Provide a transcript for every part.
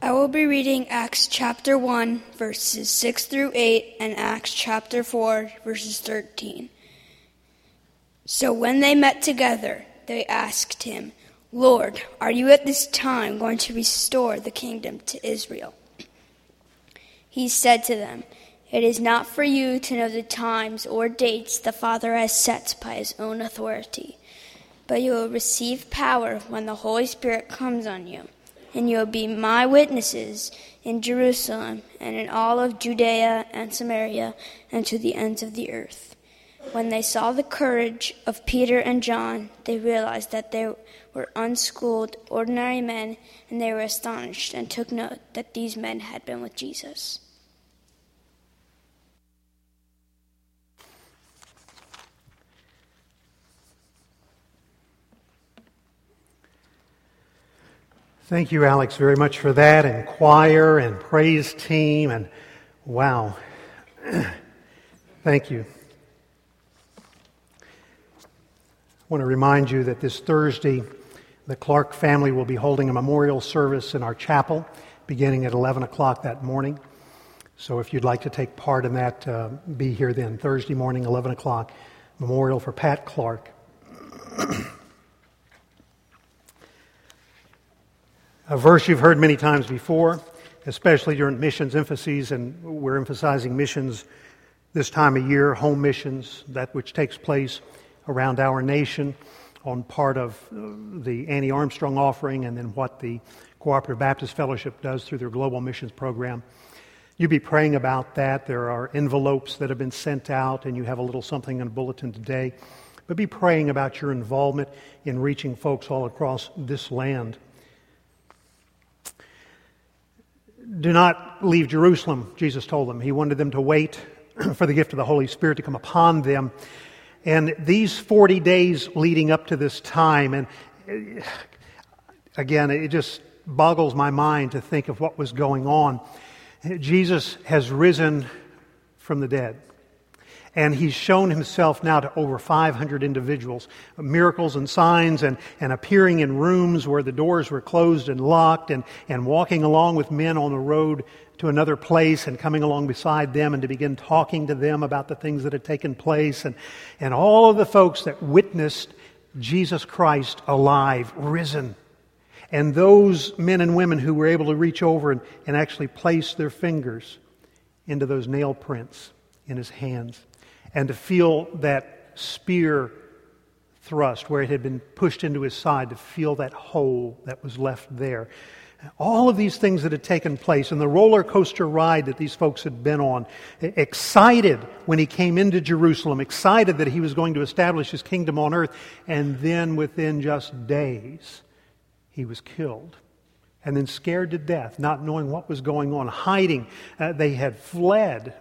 I will be reading Acts chapter 1, verses 6 through 8, and Acts chapter 4, verses 13. So when they met together, they asked him, "Lord, are you at this time going to restore the kingdom to Israel?" He said to them, "It is not for you to know the times or dates the Father has set by his own authority, but you will receive power when the Holy Spirit comes on you. And you will be my witnesses in Jerusalem and in all of Judea and Samaria and to the ends of the earth." When they saw the courage of Peter and John, they realized that they were unschooled, ordinary men, and they were astonished and took note that these men had been with Jesus. Thank you, Alex, very much for that, and choir and praise team, and wow. Thank you. I want to remind you that this Thursday, the Clark family will be holding a memorial service in our chapel beginning at 11 o'clock that morning. So if you'd like to take part in that, be here then, Thursday morning, 11 o'clock, memorial for Pat Clark. A verse you've heard many times before, especially during missions emphases, and we're emphasizing missions this time of year, home missions, that which takes place around our nation on part of the Annie Armstrong offering and then what the Cooperative Baptist Fellowship does through their global missions program. You be praying about that. There are envelopes that have been sent out, and you have a little something in a bulletin today. But be praying about your involvement in reaching folks all across this land. Do not leave Jerusalem, Jesus told them. He wanted them to wait for the gift of the Holy Spirit to come upon them. And these 40 days leading up to this time, and again, it just boggles my mind to think of what was going on. Jesus has risen from the dead. And he's shown himself now to over 500 individuals. Miracles and signs and appearing in rooms where the doors were closed and locked and walking along with men on the road to another place and coming along beside them and to begin talking to them about the things that had taken place. And all of the folks that witnessed Jesus Christ alive, risen. And those men and women who were able to reach over and actually place their fingers into those nail prints in his hands. And to feel that spear thrust where it had been pushed into his side, to feel that hole that was left there. All of these things that had taken place, and the roller coaster ride that these folks had been on, excited when he came into Jerusalem, excited that he was going to establish his kingdom on earth, and then within just days, he was killed. And then scared to death, not knowing what was going on, hiding. They had fled.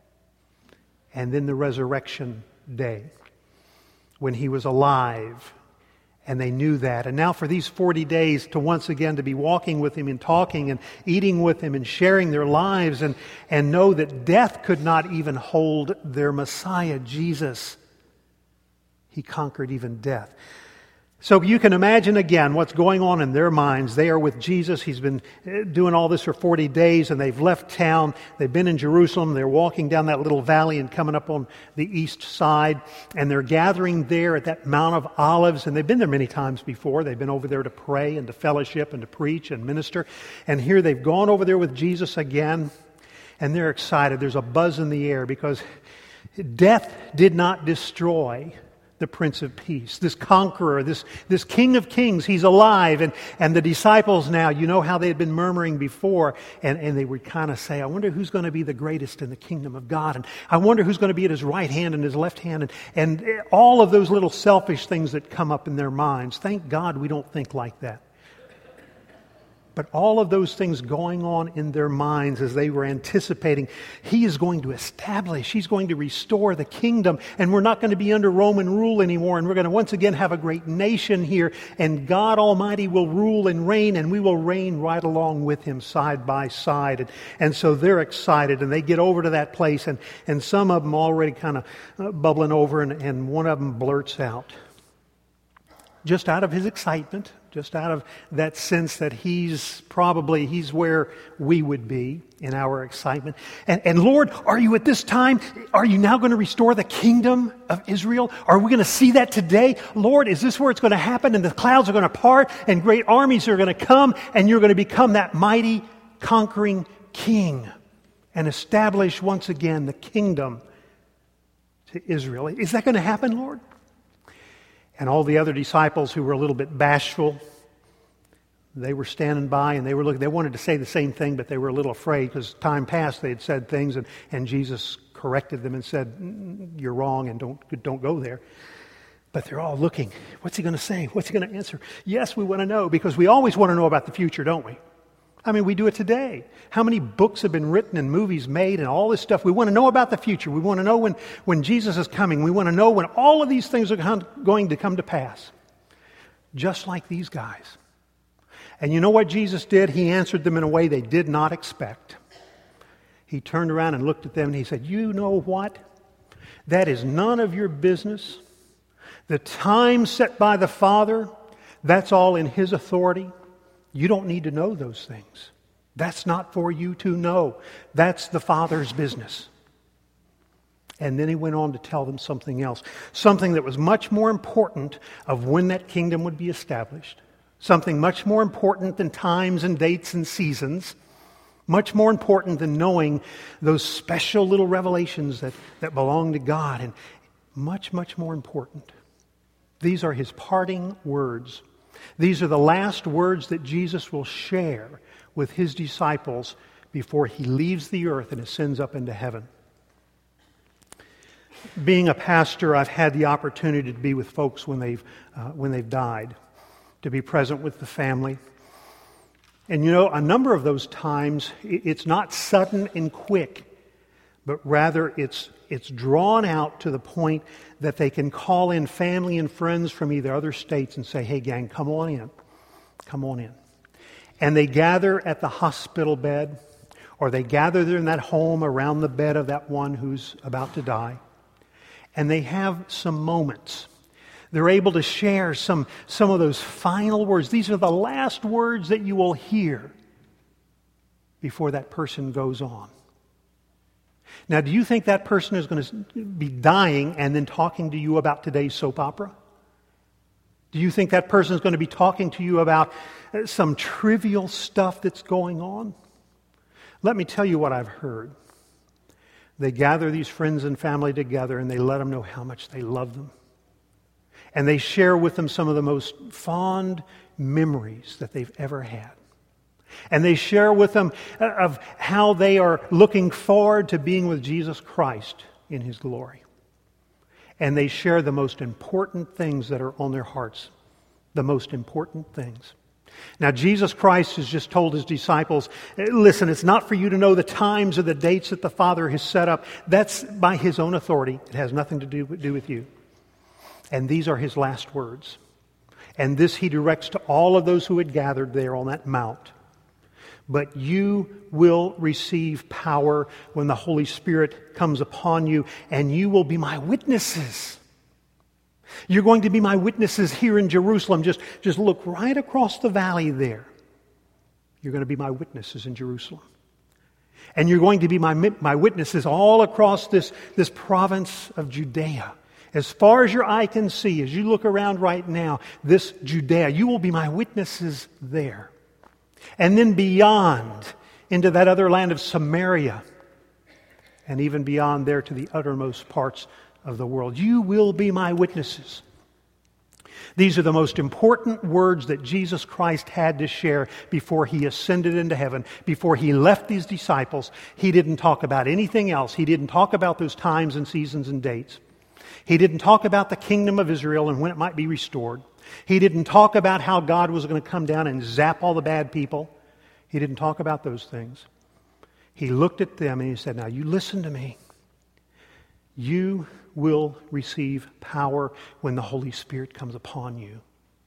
And then the resurrection day, when he was alive, and they knew that. And now for these 40 days to once again to be walking with him and talking and eating with him and sharing their lives and know that death could not even hold their Messiah, Jesus. He conquered even death. So you can imagine again what's going on in their minds. They are with Jesus. He's been doing all this for 40 days and they've left town. They've been in Jerusalem. They're walking down that little valley and coming up on the east side. And they're gathering there at that Mount of Olives. And they've been there many times before. They've been over there to pray and to fellowship and to preach and minister. And here they've gone over there with Jesus again. And they're excited. There's a buzz in the air because death did not destroy the Prince of Peace, this conqueror, this King of Kings. He's alive. And the disciples now, you know how they had been murmuring before, and they would kind of say, I wonder who's going to be the greatest in the kingdom of God, and I wonder who's going to be at his right hand and his left hand, and all of those little selfish things that come up in their minds. Thank God we don't think like that. But all of those things going on in their minds as they were anticipating, he is going to establish, he's going to restore the kingdom, and we're not going to be under Roman rule anymore, and we're going to once again have a great nation here, and God Almighty will rule and reign, and we will reign right along with him side by side. And so they're excited, and they get over to that place, and some of them already kind of bubbling over, and one of them blurts out, just out of his excitement, just out of that sense that He's where we would be in our excitement. And Lord, are you at this time, are you now going to restore the kingdom of Israel? Are we going to see that today? Lord, is this where it's going to happen and the clouds are going to part and great armies are going to come and you're going to become that mighty conquering king and establish once again the kingdom to Israel? Is that going to happen, Lord? And all the other disciples who were a little bit bashful, they were standing by and they were looking. They wanted to say the same thing, but they were a little afraid because time passed. They had said things, and Jesus corrected them and said, "You're wrong, and don't go there." But they're all looking. What's he going to say? What's he going to answer? Yes, we want to know, because we always want to know about the future, don't we? I mean, we do it today. How many books have been written and movies made and all this stuff? We want to know about the future. We want to know when Jesus is coming. We want to know when all of these things are going to come to pass. Just like these guys. And you know what Jesus did? He answered them in a way they did not expect. He turned around and looked at them and he said, "You know what? That is none of your business. The time set by the Father, that's all in His authority. You don't need to know those things. That's not for you to know. That's the Father's business." And then He went on to tell them something else. Something that was much more important of when that kingdom would be established. Something much more important than times and dates and seasons. Much more important than knowing those special little revelations that belong to God. And much, much more important. These are His parting words. These are the last words that Jesus will share with His disciples before He leaves the earth and ascends up into heaven. Being a pastor, I've had the opportunity to be with folks when they've died, to be present with the family. And you know, a number of those times, it's not sudden and quick, but rather it's drawn out to the point that they can call in family and friends from either other states and say, "Hey gang, come on in. Come on in." And they gather at the hospital bed, or they gather there in that home around the bed of that one who's about to die. And they have some moments. They're able to share some of those final words. These are the last words that you will hear before that person goes on. Now, do you think that person is going to be dying and then talking to you about today's soap opera? Do you think that person is going to be talking to you about some trivial stuff that's going on? Let me tell you what I've heard. They gather these friends and family together and they let them know how much they love them. And they share with them some of the most fond memories that they've ever had. And they share with them of how they are looking forward to being with Jesus Christ in His glory. And they share the most important things that are on their hearts. The most important things. Now, Jesus Christ has just told His disciples, listen, it's not for you to know the times or the dates that the Father has set up. That's by His own authority. It has nothing to do with you. And these are His last words. And this He directs to all of those who had gathered there on that mount. But you will receive power when the Holy Spirit comes upon you, and you will be my witnesses. You're going to be my witnesses here in Jerusalem. Just look right across the valley there. You're going to be my witnesses in Jerusalem. And you're going to be my witnesses all across this province of Judea. As far as your eye can see, as you look around right now, this Judea, you will be my witnesses there. And then beyond, into that other land of Samaria, and even beyond there to the uttermost parts of the world. You will be my witnesses. These are the most important words that Jesus Christ had to share before He ascended into heaven, before He left these disciples. He didn't talk about anything else. He didn't talk about those times and seasons and dates. He didn't talk about the kingdom of Israel and when it might be restored. He didn't talk about how God was going to come down and zap all the bad people. He didn't talk about those things. He looked at them and He said, now you listen to me. You will receive power when the Holy Spirit comes upon you.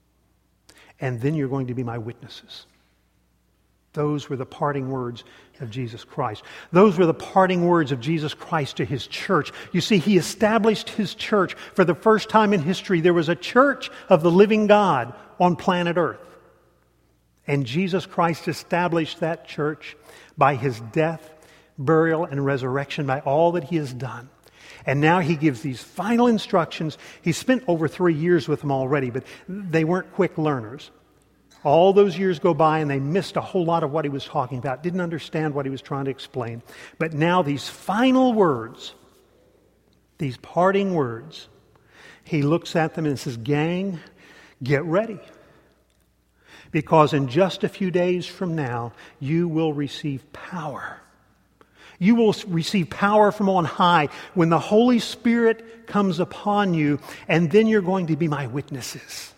And then you're going to be my witnesses. Those were the parting words of Jesus Christ. Those were the parting words of Jesus Christ to His church. You see, He established His church. For the first time in history, there was a church of the living God on planet Earth. And Jesus Christ established that church by his death, burial, and resurrection, by all that he has done. And now he gives these final instructions. He spent over 3 years with them already, but they weren't quick learners. All those years go by and they missed a whole lot of what he was talking about, didn't understand what he was trying to explain. But now these final words, these parting words, he looks at them and says, gang, get ready. Because in just a few days from now, you will receive power. You will receive power from on high when the Holy Spirit comes upon you, and then you're going to be my witnesses.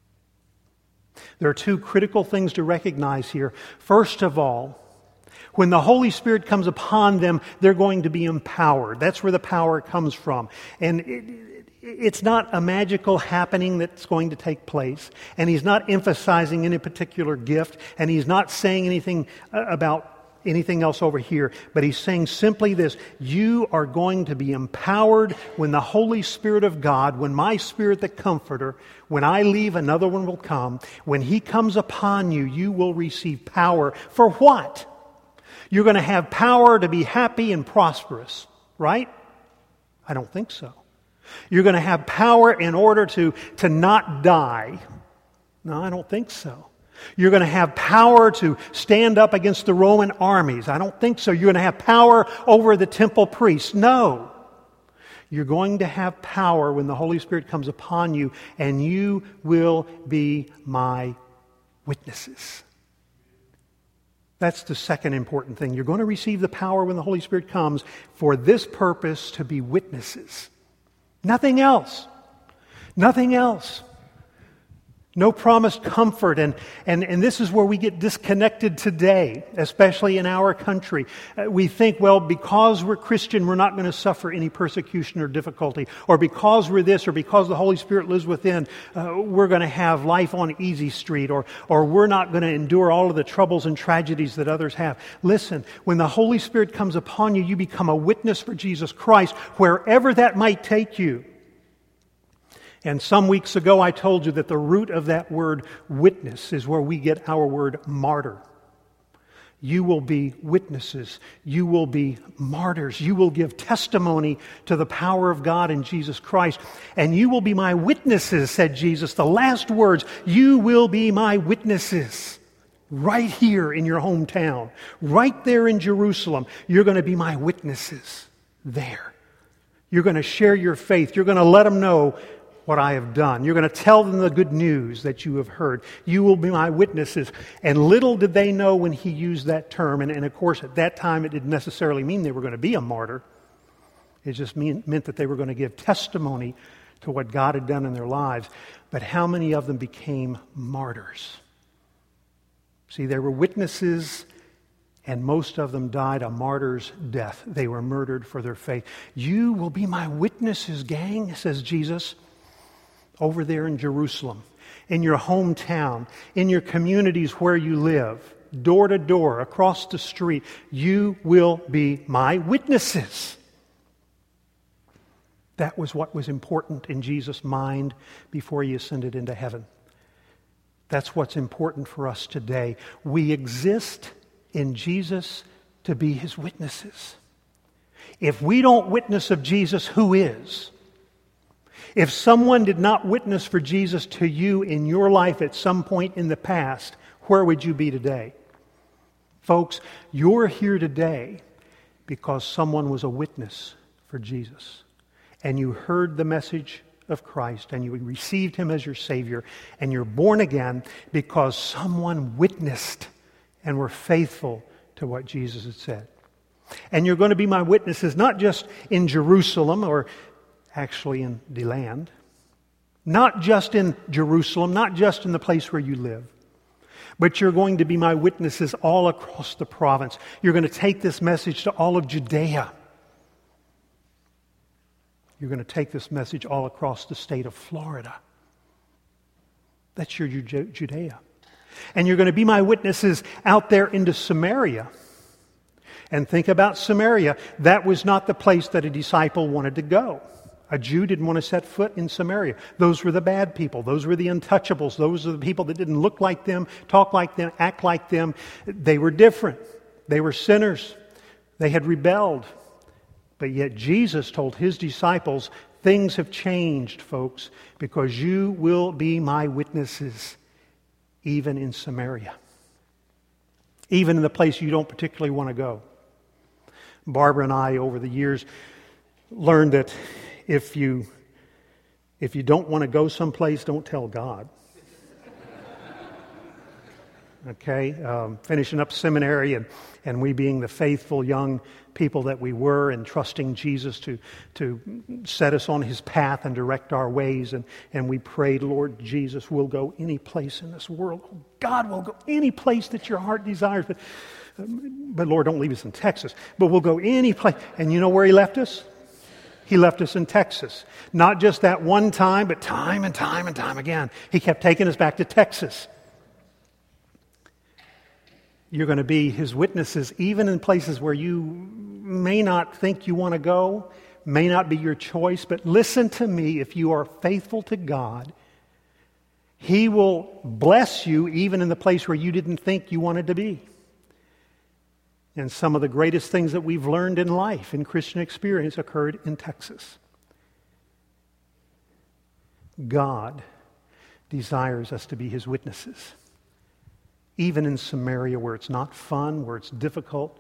There are two critical things to recognize here. First of all, when the Holy Spirit comes upon them, they're going to be empowered. That's where the power comes from. And it's not a magical happening that's going to take place. And he's not emphasizing any particular gift. And he's not saying anything about anything else over here. But he's saying simply this: you are going to be empowered when the Holy Spirit of God, when my Spirit, the Comforter, when I leave, another one will come. When he comes upon you, you will receive power. For what? You're going to have power to be happy and prosperous, right? I don't think so. You're going to have power in order to not die. No, I don't think so. You're going to have power to stand up against the Roman armies. I don't think so. You're going to have power over the temple priests. No. You're going to have power when the Holy Spirit comes upon you, and you will be my witnesses. That's the second important thing. You're going to receive the power when the Holy Spirit comes for this purpose, to be witnesses. Nothing else. Nothing else. No promised comfort. And this is where we get disconnected today, especially in our country. We think, well, because we're Christian, we're not going to suffer any persecution or difficulty. Or because we're this, or because the Holy Spirit lives within, we're going to have life on easy street. Or we're not going to endure all of the troubles and tragedies that others have. Listen, when the Holy Spirit comes upon you, you become a witness for Jesus Christ, wherever that might take you. And some weeks ago I told you that the root of that word witness is where we get our word martyr. You will be witnesses. You will be martyrs. You will give testimony to the power of God in Jesus Christ. And you will be my witnesses, said Jesus. The last words, you will be my witnesses. Right here in your hometown. Right there in Jerusalem. You're going to be my witnesses there. You're going to share your faith. You're going to let them know what I have done. You're going to tell them the good news that you have heard. You will be my witnesses. And little did they know when he used that term, and of course at that time it didn't necessarily mean they were going to be a martyr. It just meant that they were going to give testimony to what God had done in their lives. But how many of them became martyrs? See, they were witnesses, and most of them died a martyr's death. They were murdered for their faith. You will be my witnesses, gang, says Jesus. Over there in Jerusalem, in your hometown, in your communities where you live, door to door, across the street, you will be my witnesses. That was what was important in Jesus' mind before he ascended into heaven. That's what's important for us today. We exist in Jesus to be his witnesses. If we don't witness of Jesus, who is? If someone did not witness for Jesus to you in your life at some point in the past, where would you be today? Folks, you're here today because someone was a witness for Jesus. And you heard the message of Christ and you received him as your Savior. And you're born again because someone witnessed and were faithful to what Jesus had said. And you're going to be my witnesses not just in Jerusalem or actually in the land, not just in Jerusalem, not just in the place where you live, but you're going to be my witnesses all across the province. You're going to take this message to all of Judea. You're going to take this message all across the state of Florida. That's your Judea. And you're going to be my witnesses out there into Samaria. And think about Samaria. That was not the place that a disciple wanted to go. A Jew didn't want to set foot in Samaria. Those were the bad people. Those were the untouchables. Those are the people that didn't look like them, talk like them, act like them. They were different. They were sinners. They had rebelled. But yet Jesus told his disciples, things have changed, folks, because you will be my witnesses, even in Samaria. Even in the place you don't particularly want to go. Barbara and I, over the years, learned that if you don't want to go someplace, don't tell God. Okay? Finishing up seminary and we being the faithful young people that we were and trusting Jesus to set us on his path and direct our ways. And we prayed, Lord Jesus, we'll go any place in this world. God, we'll go any place that your heart desires. But Lord, don't leave us in Texas. But we'll go any place. And you know where he left us? He left us in Texas. Not just that one time, but time and time and time again. He kept taking us back to Texas. You're going to be his witnesses even in places where you may not think you want to go, may not be your choice, but listen to me, if you are faithful to God, he will bless you even in the place where you didn't think you wanted to be. And some of the greatest things that we've learned in life, in Christian experience, occurred in Texas. God desires us to be his witnesses. Even in Samaria, where it's not fun, where it's difficult.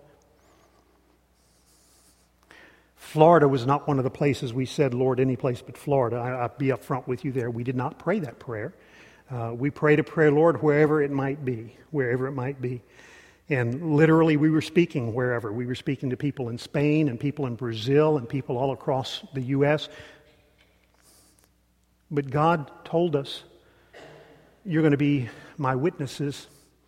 Florida was not one of the places we said, Lord, any place but Florida. I'll be up front with you there. We did not pray that prayer. We prayed a prayer, Lord, wherever it might be. Wherever it might be. And literally we were speaking wherever. We were speaking to people in Spain and people in Brazil and people all across the U.S. But God told us, you're going to be my witnesses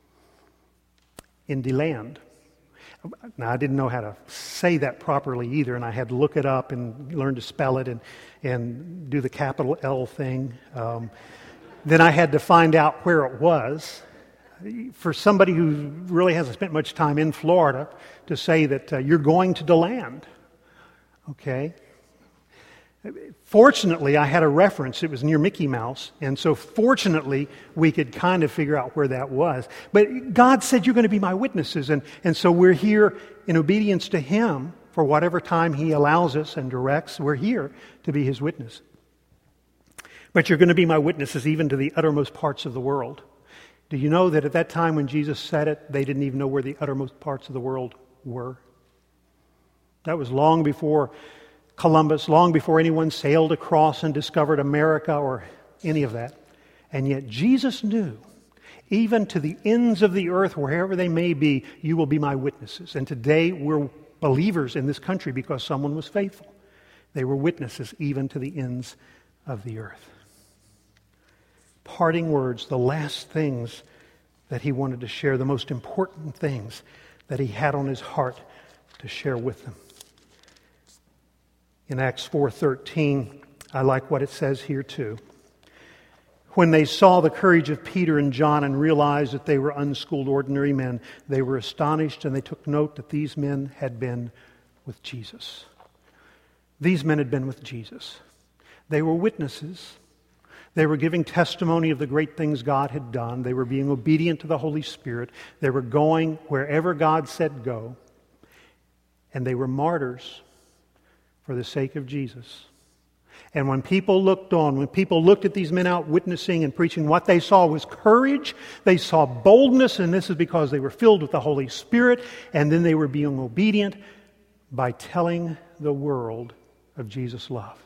in DeLand. Now, I didn't know how to say that properly either, and I had to look it up and learn to spell it and do the capital L thing. Then I had to find out where it was. For somebody who really hasn't spent much time in Florida to say that you're going to DeLand, okay? Fortunately, I had a reference. It was near Mickey Mouse, and so fortunately, we could kind of figure out where that was. But God said, you're going to be my witnesses, and so we're here in obedience to him for whatever time he allows us and directs. We're here to be his witness. But you're going to be my witnesses even to the uttermost parts of the world. Do you know that at that time when Jesus said it, they didn't even know where the uttermost parts of the world were? That was long before Columbus, long before anyone sailed across and discovered America or any of that. And yet Jesus knew, even to the ends of the earth, wherever they may be, you will be my witnesses. And today we're believers in this country because someone was faithful. They were witnesses even to the ends of the earth. Parting words, the last things that he wanted to share, the most important things that he had on his heart to share with them. In Acts 4:13, I like what it says here too. When they saw the courage of Peter and John and realized that they were unschooled, ordinary men, they were astonished and they took note that these men had been with Jesus. These men had been with Jesus. They were witnesses. They were giving testimony of the great things God had done. They were being obedient to the Holy Spirit. They were going wherever God said go. And they were martyrs for the sake of Jesus. And when people looked on, when people looked at these men out witnessing and preaching, what they saw was courage. They saw boldness, and this is because they were filled with the Holy Spirit. And then they were being obedient by telling the world of Jesus' love.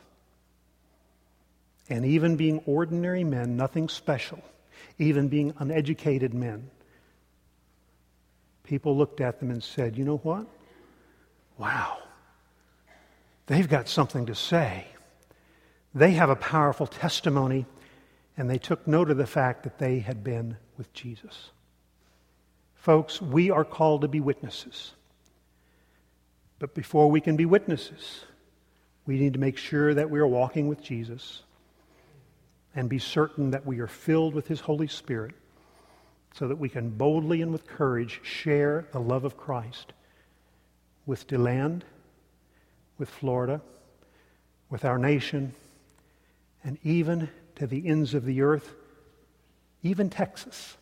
And even being ordinary men, nothing special, even being uneducated men, people looked at them and said, you know what? Wow, they've got something to say. They have a powerful testimony, and they took note of the fact that they had been with Jesus. Folks, we are called to be witnesses. But before we can be witnesses, we need to make sure that we are walking with Jesus and be certain that we are filled with His Holy Spirit so that we can boldly and with courage share the love of Christ with DeLand, with Florida, with our nation, and even to the ends of the earth, even Texas.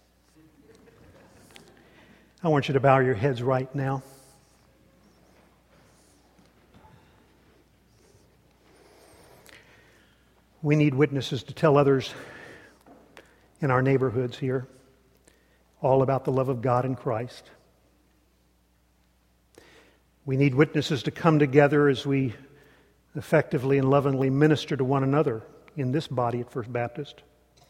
I want you to bow your heads right now. We need witnesses to tell others in our neighborhoods here all about the love of God in Christ. We need witnesses to come together as we effectively and lovingly minister to one another in this body at First Baptist.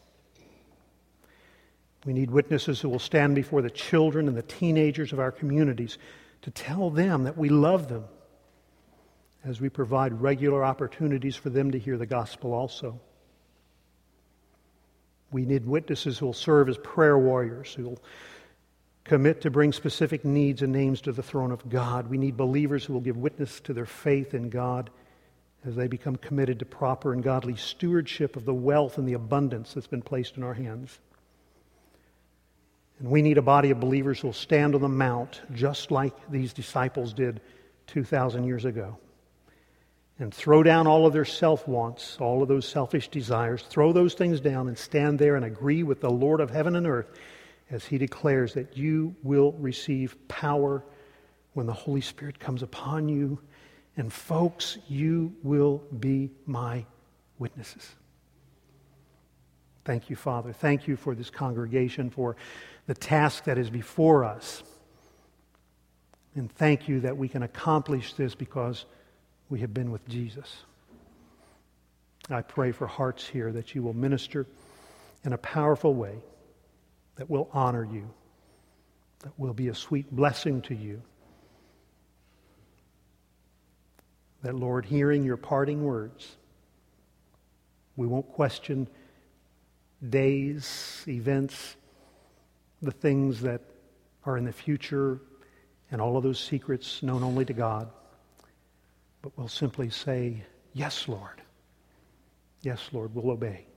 We need witnesses who will stand before the children and the teenagers of our communities to tell them that we love them as we provide regular opportunities for them to hear the gospel also. We need witnesses who will serve as prayer warriors, who will commit to bring specific needs and names to the throne of God. We need believers who will give witness to their faith in God as they become committed to proper and godly stewardship of the wealth and the abundance that's been placed in our hands. And we need a body of believers who will stand on the mount just like these disciples did 2,000 years ago and throw down all of their self-wants, all of those selfish desires, throw those things down and stand there and agree with the Lord of heaven and earth as He declares that you will receive power when the Holy Spirit comes upon you. And folks, you will be my witnesses. Thank you, Father. Thank you for this congregation, for the task that is before us. And thank you that we can accomplish this because we have been with Jesus. I pray for hearts here that you will minister in a powerful way that will honor you, that will be a sweet blessing to you. That, Lord, hearing your parting words, we won't question days, events, the things that are in the future, and all of those secrets known only to God. But we'll simply say, yes, Lord. Yes, Lord, we'll obey.